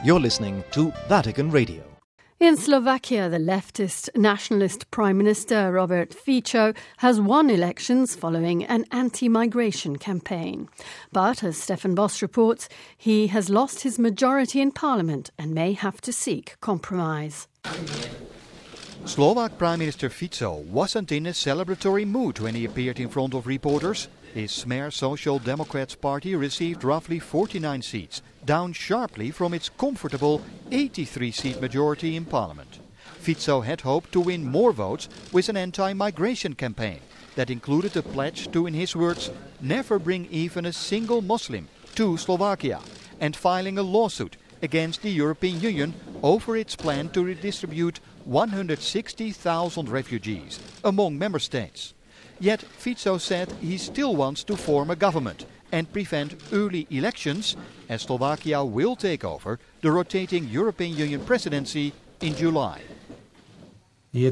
You're listening to Vatican Radio. In Slovakia, the leftist nationalist Prime Minister Robert Fico has won elections following an anti-migration campaign. But, as Stefan Boss reports, he has lost his majority in parliament and may have to seek compromise. Slovak Prime Minister Fico wasn't in a celebratory mood when he appeared in front of reporters. His Smer Social Democrats party received roughly 49 seats, down sharply from its comfortable 83-seat majority in parliament. Fico had hoped to win more votes with an anti-migration campaign that included a pledge to, in his words, never bring even a single Muslim to Slovakia, and filing a lawsuit against the European Union over its plan to redistribute 160,000 refugees among member states. Yet Fico said he still wants to form a government and prevent early elections, as Slovakia will take over the rotating European Union presidency in July. He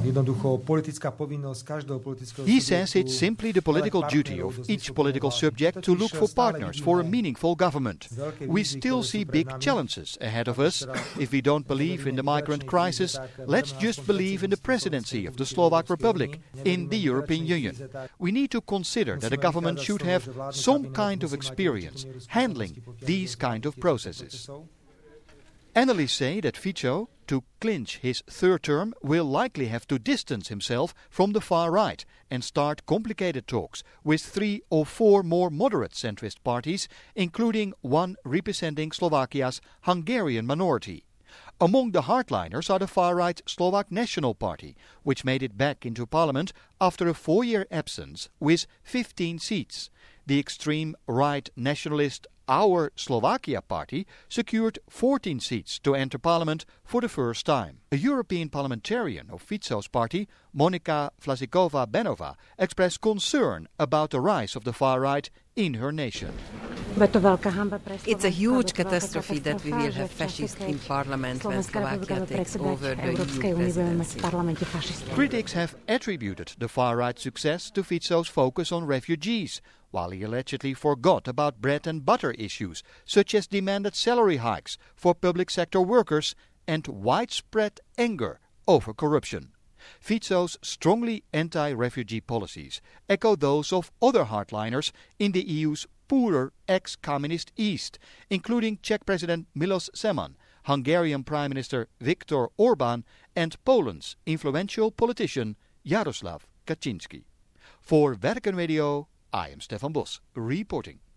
says it's simply the political duty of each political subject to look for partners for a meaningful government. We still see big challenges ahead of us. If we don't believe in the migrant crisis, let's just believe in the presidency of the Slovak Republic in the European Union. We need to consider that a government should have some kind of experience handling these kind of processes. Analysts say that Fico, to clinch his third term, will likely have to distance himself from the far right and start complicated talks with 3 or 4 more moderate centrist parties, including one representing Slovakia's Hungarian minority. Among the hardliners are the far-right Slovak National Party, which made it back into parliament after a 4-year absence with 15 seats. The extreme right nationalist Our Slovakia party secured 14 seats to enter parliament for the first time. A European parliamentarian of Fico's party, Monika Vlasikova-Benova, expressed concern about the rise of the far right in her nation. It's a huge catastrophe that we will have fascists in parliament when Slovakia takes over the EU presidency. Critics have attributed the far-right success to Fico's focus on refugees, while he allegedly forgot about bread and butter issues, such as demanded salary hikes for public sector workers and widespread anger over corruption. Fico's strongly anti-refugee policies echo those of other hardliners in the EU's poorer ex-communist East, including Czech President Miloš Zeman, Hungarian Prime Minister Viktor Orbán, and Poland's influential politician Jaroslav Kaczynski. For Vatican Radio, I am Stefan Boss, reporting.